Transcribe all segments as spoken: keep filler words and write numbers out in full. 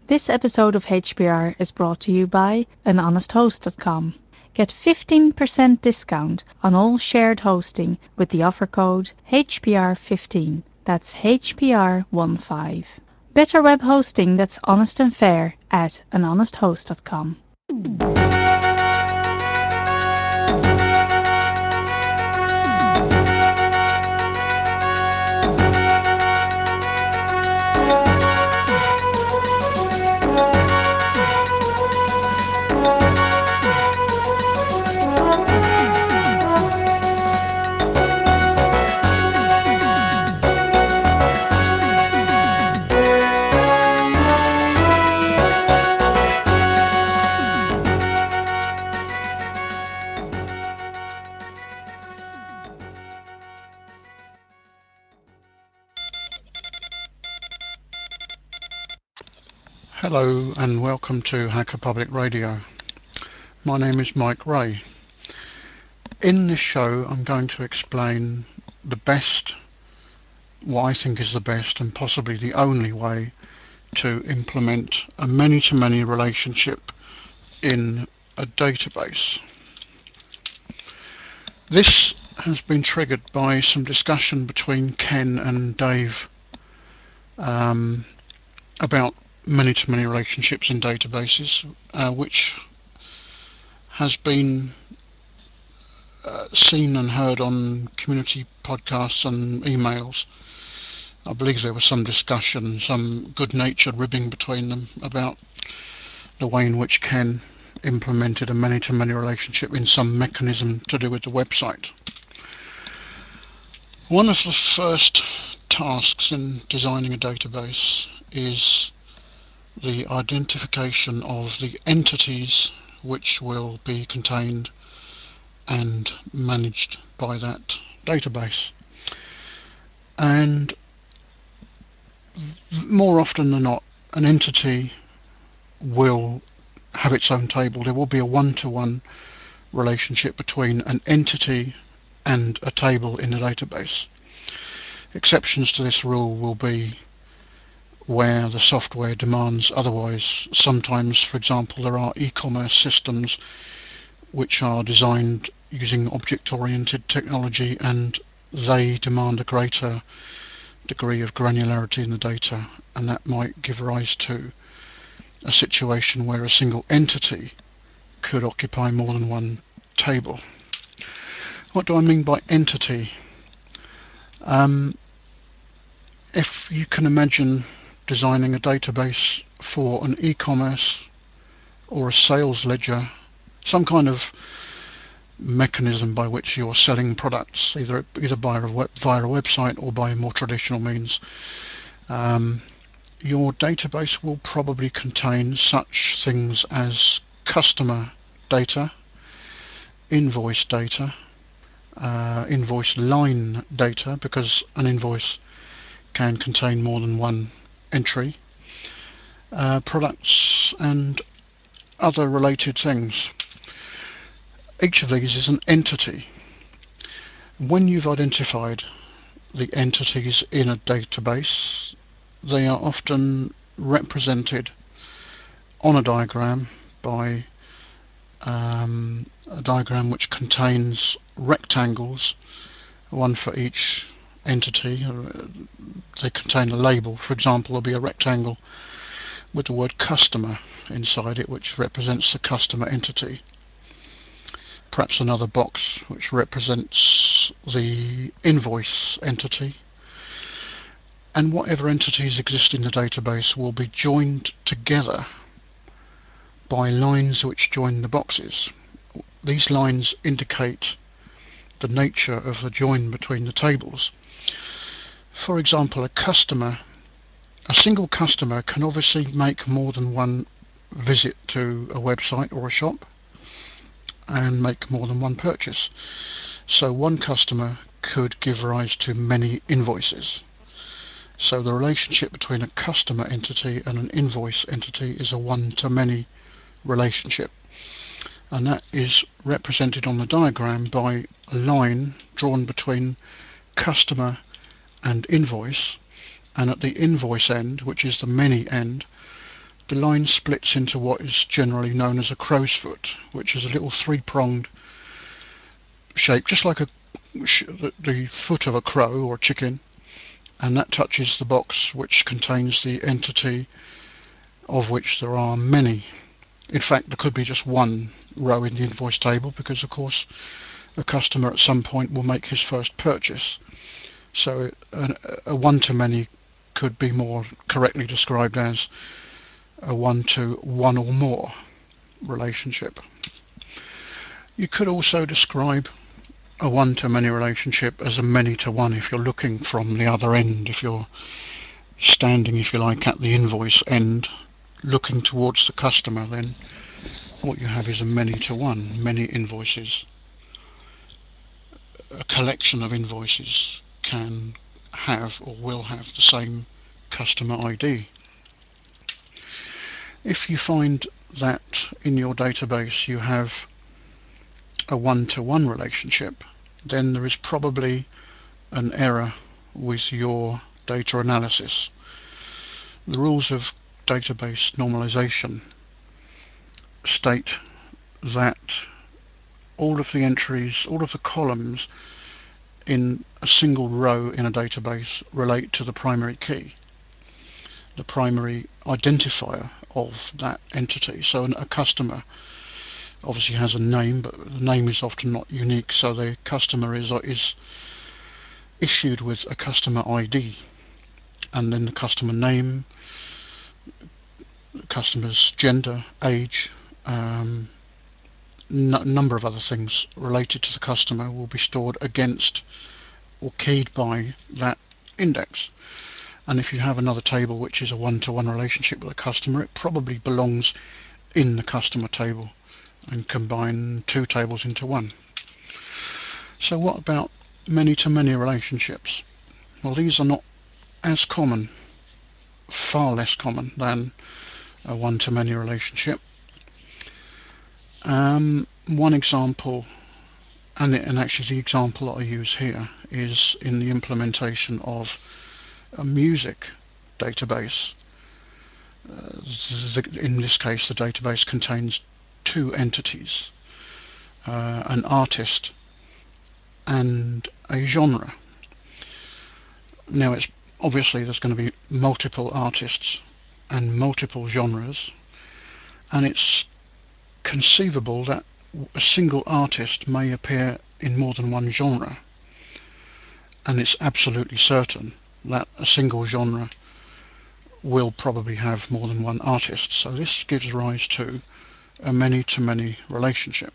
This episode of H P R is brought to you by an honest host dot com. Get fifteen percent discount on all shared hosting with the offer code H P R fifteen. That's H P R fifteen. Better web hosting that's honest and fair at an honest host dot com. Hello and welcome to Hacker Public Radio. My name is Mike Ray. In this show I'm going to explain the best, what I think is the best and possibly the only way to implement a many-to-many relationship in a database. This has been triggered by some discussion between Ken and Dave um, about many-to-many relationships in databases, uh, which has been uh, seen and heard on community podcasts and emails. I believe there was some discussion, some good-natured ribbing between them about the way in which Ken implemented a many-to-many relationship in some mechanism to do with the website. One of the first tasks in designing a database is the identification of the entities which will be contained and managed by that database. And more often than not, an entity will have its own table. There will be a one-to-one relationship between an entity and a table in the database. Exceptions to this rule will be where the software demands otherwise. Sometimes, for example, there are e-commerce systems which are designed using object-oriented technology and they demand a greater degree of granularity in the data, and that might give rise to a situation where a single entity could occupy more than one table. What do I mean by entity? Um, if you can imagine designing a database for an e-commerce or a sales ledger, some kind of mechanism by which you're selling products, either either via a, web, via a website or by more traditional means, um, your database will probably contain such things as customer data, invoice data, uh, invoice line data, because an invoice can contain more than one entry, uh, products and other related things. Each of these is an entity. When you've identified the entities in a database, they are often represented on a diagram by um, a diagram which contains rectangles, one for each entity. They contain a label. For example, there'll be a rectangle with the word customer inside it, which represents the customer entity. Perhaps another box which represents the invoice entity. And whatever entities exist in the database will be joined together by lines which join the boxes. These lines indicate the nature of the join between the tables. For example, a customer, a single customer can obviously make more than one visit to a website or a shop and make more than one purchase. So one customer could give rise to many invoices. So the relationship between a customer entity and an invoice entity is a one-to-many relationship, and that is represented on the diagram by a line drawn between customer and invoice, and at the invoice end, which is the many end, the line splits into what is generally known as a crow's foot, which is a little three-pronged shape, just like a, the foot of a crow or a chicken, and that touches the box which contains the entity, of which there are many. In fact, there could be just one row in the invoice table, because of course a customer at some point will make his first purchase. So a, a one-to-many could be more correctly described as a one-to-one or more relationship. You could also describe a one-to-many relationship as a many-to-one if you're looking from the other end, if you're standing, if you like, at the invoice end looking towards the customer, then what you have is a many-to-one, many invoices. A collection of invoices can have or will have the same customer I D. If you find that in your database you have a one-to-one relationship, then there is probably an error with your data analysis. The rules of database normalization state that all of the entries, all of the columns in a single row in a database relate to the primary key, the primary identifier of that entity. So a customer obviously has a name, but the name is often not unique, so the customer is, is issued with a customer I D, and then the customer name, the customer's gender, age, um, a number of other things related to the customer will be stored against or keyed by that index. And if you have another table which is a one-to-one relationship with a customer, it probably belongs in the customer table and combine two tables into one. So what about many-to-many relationships? Well, these are not as common, far less common than a one-to-many relationship. Um, one example, and, and actually the example that I use here, is in the implementation of a music database. Uh, the, in this case, the database contains two entities, uh, an artist and a genre. Now, it's obviously there's going to be multiple artists and multiple genres, and it's conceivable that a single artist may appear in more than one genre, and it's absolutely certain that a single genre will probably have more than one artist. So this gives rise to a many-to-many relationship.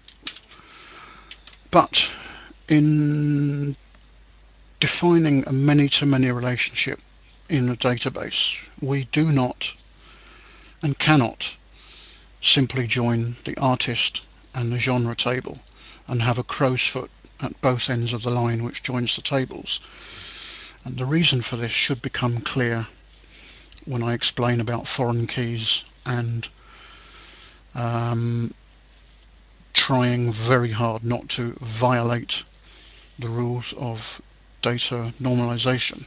But in defining a many-to-many relationship in a database, we do not and cannot simply join the artist and the genre table and have a crow's foot at both ends of the line which joins the tables. And the reason for this should become clear when I explain about foreign keys and um, trying very hard not to violate the rules of data normalization.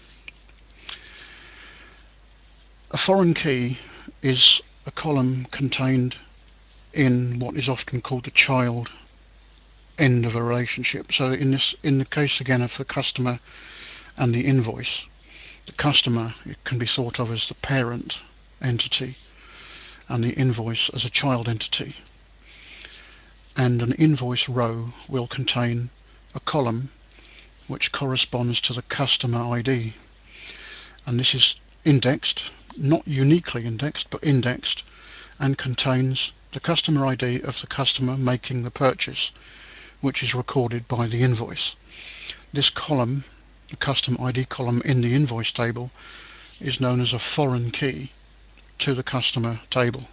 A foreign key is a column contained in what is often called the child end of a relationship. So in this, in the case again of the customer and the invoice, the customer, it can be thought of as the parent entity and the invoice as a child entity. And an invoice row will contain a column which corresponds to the customer I D. And this is indexed, not uniquely indexed, but indexed, and contains the customer I D of the customer making the purchase, which is recorded by the invoice. This column, the customer I D column in the invoice table, is known as a foreign key to the customer table.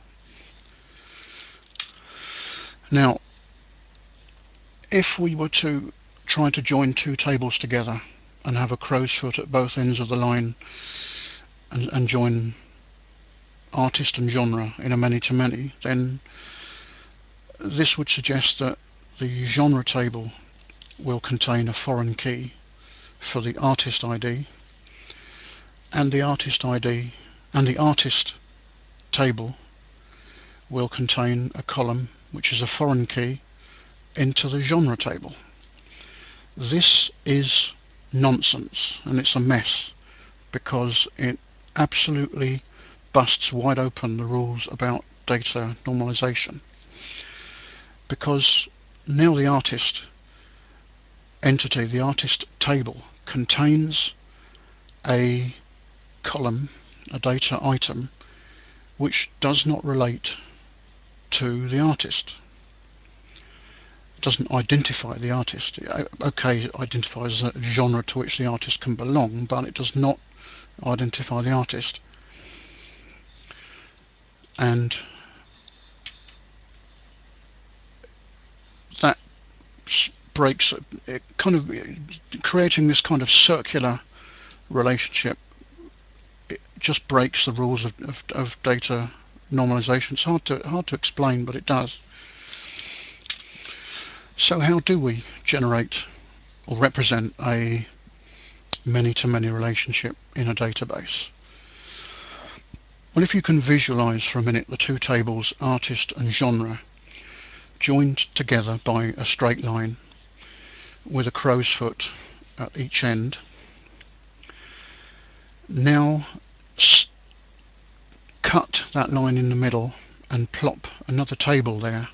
Now, if we were to try to join two tables together and have a crow's foot at both ends of the line and, and join artist and genre in a many-to-many, then this would suggest that the genre table will contain a foreign key for the artist I D, and the artist I D and the artist table will contain a column which is a foreign key into the genre table. This is nonsense, and it's a mess, because it absolutely busts wide open the rules about data normalization. Because now the artist entity, the artist table, contains a column, a data item, which does not relate to the artist. It doesn't identify the artist. Okay, it identifies a genre to which the artist can belong, but it does not identify the artist. And that breaks, it kind of creating this kind of circular relationship. It just breaks the rules of, of, of data normalization. It's hard to hard to explain, but it does. So how do we generate or represent a many-to-many relationship in a database? Well, if you can visualize for a minute the two tables, artist and genre, joined together by a straight line with a crow's foot at each end. Now cut that line in the middle and plop another table there,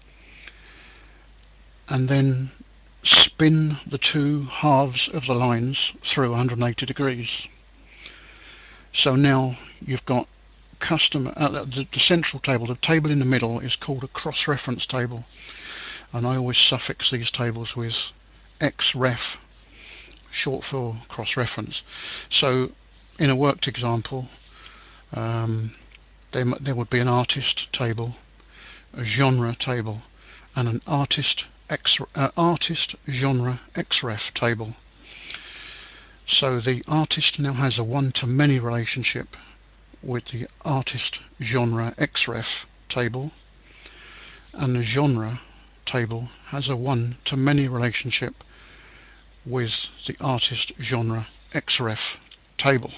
and then spin the two halves of the lines through one hundred eighty degrees. So now you've got custom uh, the, the central table, the table in the middle, is called a cross-reference table, and I always suffix these tables with xref, short for cross-reference. So in a worked example, um, there, there would be an artist table, a genre table, and an artist X, uh, artist genre xref table. So the artist now has a one-to-many relationship with the artist genre xref table, and the genre table has a one-to-many relationship with the artist genre xref table.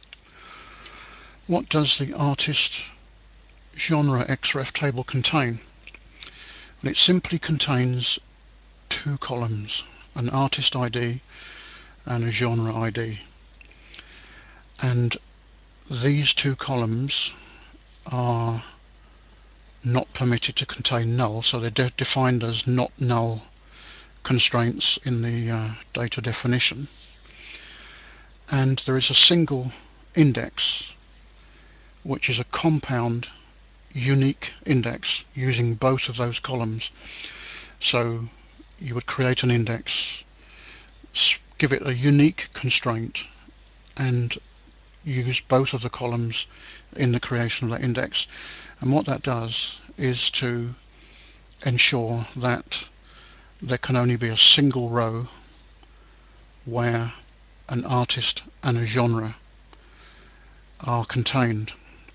What does the artist genre xref table contain? Well, it simply contains two columns, an artist I D and a genre I D. And these two columns are not permitted to contain null, so they're de defined as not null constraints in the uh, data definition. And there is a single index, which is a compound unique index using both of those columns. So you would create an index, give it a unique constraint, and use both of the columns in the creation of that index. And what that does is to ensure that there can only be a single row where an artist and a genre are contained.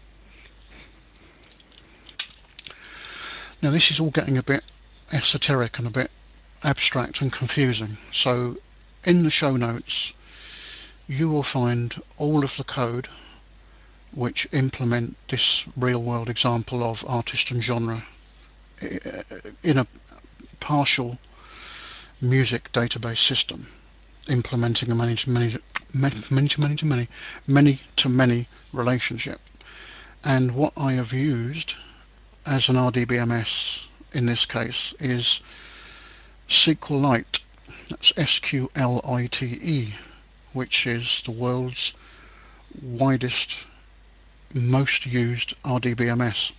Now this is all getting a bit esoteric and a bit abstract and confusing, so in the show notes you will find all of the code which implement this real-world example of artist and genre in a partial music database system, implementing a many-to-many many-to-many many-to-many relationship. And what I have used as an R D B M S in this case is SQLite. That's S Q L I T E, which is the world's widest, most used R D B M S.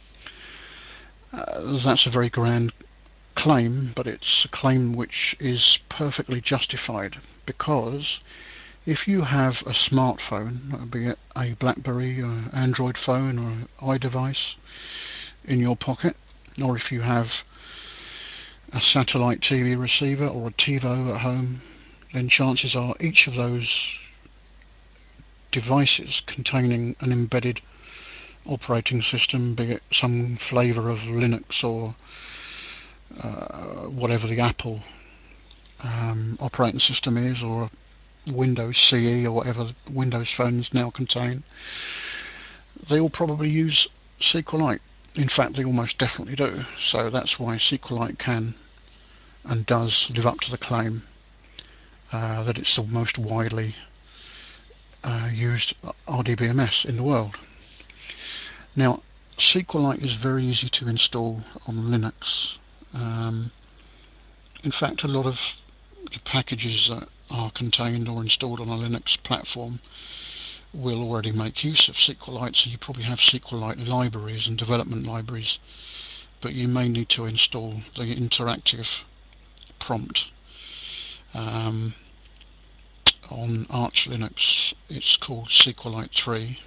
Uh, that's a very grand claim, but it's a claim which is perfectly justified, because if you have a smartphone, be it a BlackBerry or Android phone or iDevice in your pocket, or if you have a satellite T V receiver or a TiVo at home, then chances are each of those devices containing an embedded operating system, be it some flavour of Linux or uh, whatever the Apple um, operating system is, or Windows C E or whatever Windows phones now contain, they all probably use SQLite. In fact, they almost definitely do. So that's why SQLite can and does live up to the claim uh, that it's the most widely uh, used R D B M S in the world. Now, SQLite is very easy to install on Linux. Um, in fact, a lot of the packages that are contained or installed on a Linux platform will already make use of SQLite, so you probably have SQLite libraries and development libraries, but you may need to install the interactive prompt. Um, on Arch Linux it's called SQLite three.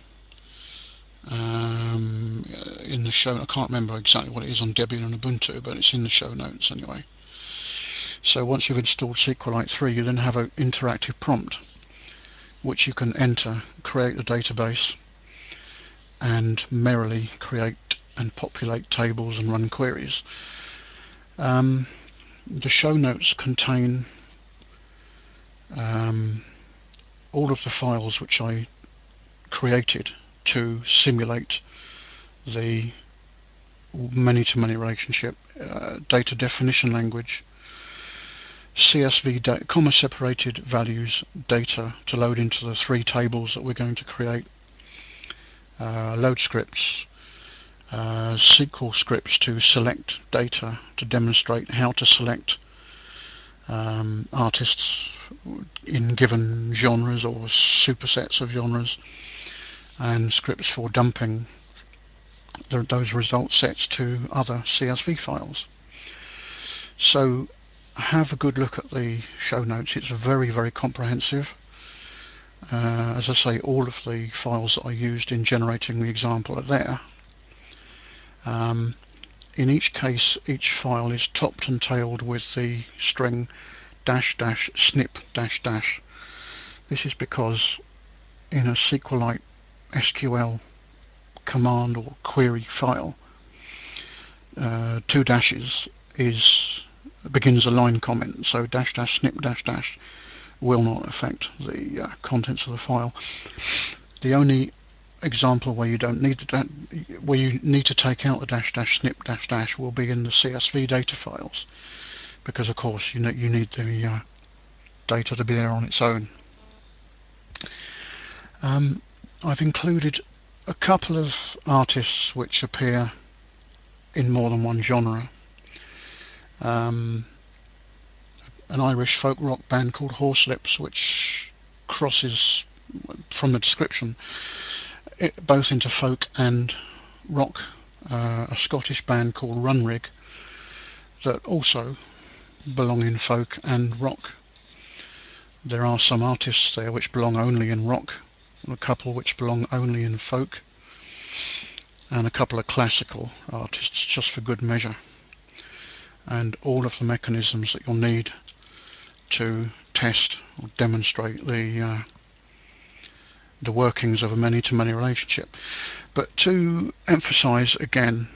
Um, in the show, I can't remember exactly what it is on Debian and Ubuntu, but it's in the show notes anyway. So once you've installed SQLite three, you then have an interactive prompt which you can enter, create a database, and merrily create and populate tables and run queries. Um, the show notes contain um, all of the files which I created to simulate the many-to-many relationship, uh, data definition language, C S V, comma separated values data to load into the three tables that we're going to create, uh, load scripts, uh, S Q L scripts to select data to demonstrate how to select um, artists in given genres or supersets of genres, and scripts for dumping the, those result sets to other C S V files. So have a good look at the show notes. It's very, very comprehensive. Uh, as I say, all of the files that I used in generating the example are there. Um, in each case, each file is topped and tailed with the string dash dash snip dash dash. This is because in a SQLite S Q L command or query file, uh, two dashes is begins a line comment, so dash dash snip dash dash will not affect the uh, contents of the file. The only example where you don't need the where you need to take out the dash dash snip dash dash will be in the C S V data files, because of course you know you need the uh, data to be there on its own. Um, I've included a couple of artists which appear in more than one genre. Um, an Irish folk rock band called Horselips, which crosses, from the description, it, both into folk and rock. Uh, a Scottish band called Runrig that also belong in folk and rock. There are some artists there which belong only in rock, a couple which belong only in folk, and a couple of classical artists just for good measure. And all of the mechanisms that you'll need to test or demonstrate the uh, the workings of a many-to-many relationship. But to emphasize again,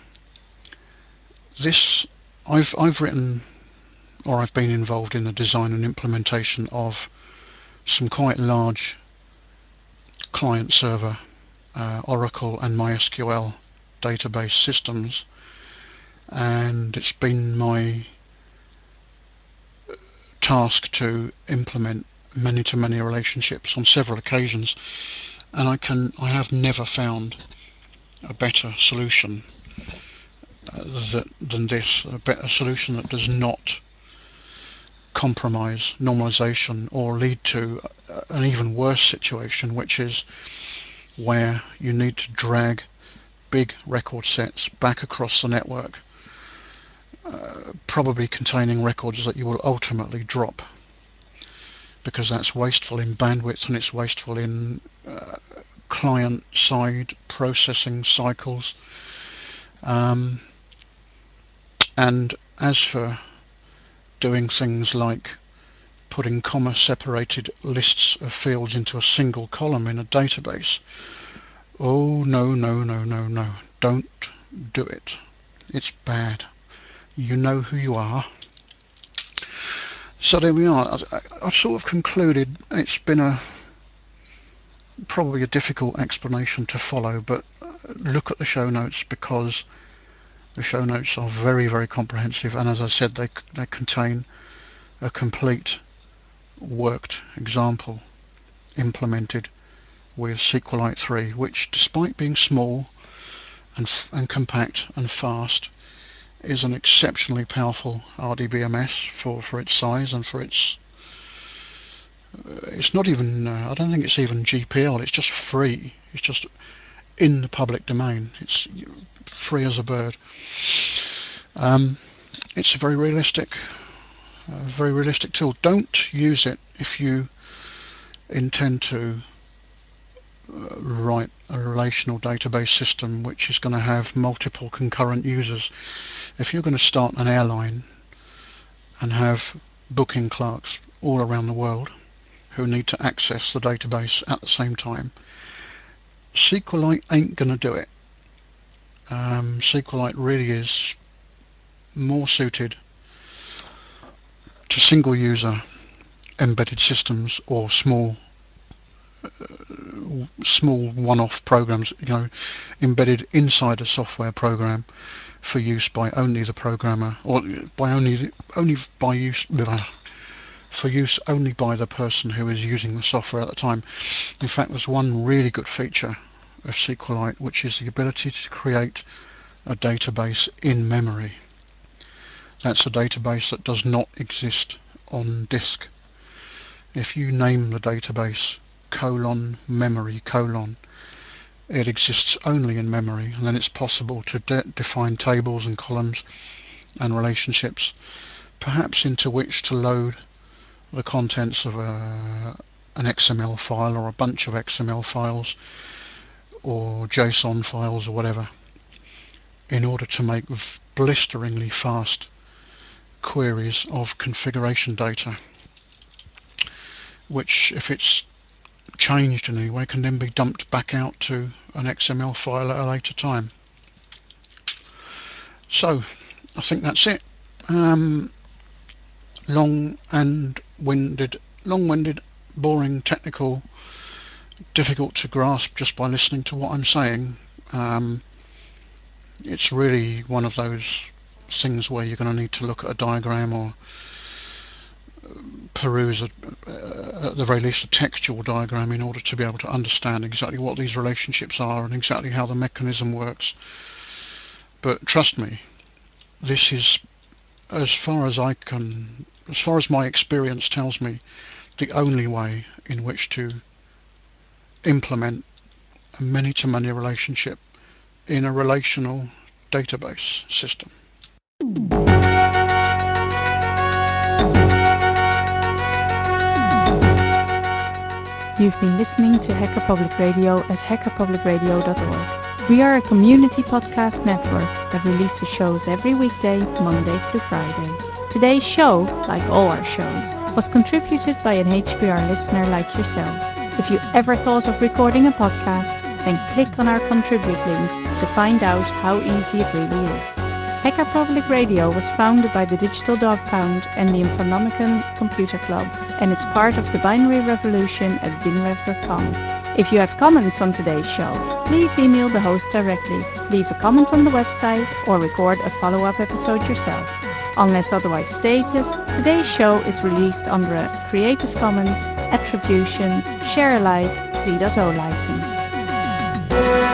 this I've I've written, or I've been involved in the design and implementation of some quite large client server uh, Oracle and MySQL database systems, and it's been my task to implement many-to-many relationships on several occasions, and I can I have never found a better solution uh, that, than this, a better solution that does not compromise normalization or lead to an even worse situation, which is where you need to drag big record sets back across the network, uh, probably containing records that you will ultimately drop, because that's wasteful in bandwidth and it's wasteful in uh, client-side processing cycles. Um, and as for doing things like putting comma-separated lists of fields into a single column in a database, oh no, no, no, no, no, don't do it. It's bad. You know who you are. So there we are. I, I've sort of concluded. It's been a probably a difficult explanation to follow, but look at the show notes, because The show notes are very, very comprehensive, and as I said, they, they contain a complete worked example implemented with SQLite three, which, despite being small and, and compact and fast, is an exceptionally powerful R D B M S for, for its size and for its... Uh, it's not even... Uh, I don't think it's even G P L, it's just free. It's just in the public domain. It's free as a bird. Um, it's a very realistic, uh, very realistic tool. Don't use it if you intend to uh, write a relational database system which is going to have multiple concurrent users. If you're going to start an airline and have booking clerks all around the world who need to access the database at the same time, SQLite ain't going to do it. Um, SQLite really is more suited to single user embedded systems or small small one-off programs, you know, embedded inside a software program for use by only the programmer, or by only only by use for use only by the person who is using the software at the time. In fact, there's one really good feature of SQLite, which is the ability to create a database in memory. That's a database that does not exist on disk. If you name the database colon memory colon, it exists only in memory, and then it's possible to de define tables and columns and relationships, perhaps into which to load the contents of a, an X M L file or a bunch of X M L files or JSON files or whatever, in order to make blisteringly fast queries of configuration data, which, if it's changed in any way, can then be dumped back out to an X M L file at a later time. So I think that's it. Um, long and winded, long-winded, boring, technical, difficult to grasp just by listening to what I'm saying. Um, it's really one of those things where you're going to need to look at a diagram or peruse a, uh, at the very least a textual diagram in order to be able to understand exactly what these relationships are and exactly how the mechanism works. But trust me, this is, as far as I can, as far as my experience tells me, the only way in which to implement a many-to-many relationship in a relational database system. You've been listening to Hacker Public Radio at hacker public radio dot org. We are a community podcast network that releases shows every weekday, Monday through Friday. Today's show, like all our shows, was contributed by an H P R listener like yourself. If you ever thought of recording a podcast, then click on our contribute link to find out how easy it really is. Hacker Public Radio was founded by the Digital Dog Pound and the Infonomicon Computer Club, and is part of the binary revolution at binrev dot com. If you have comments on today's show, please email the host directly, leave a comment on the website, or record a follow-up episode yourself. Unless otherwise stated, today's show is released under a Creative Commons Attribution Share Alike three point oh license.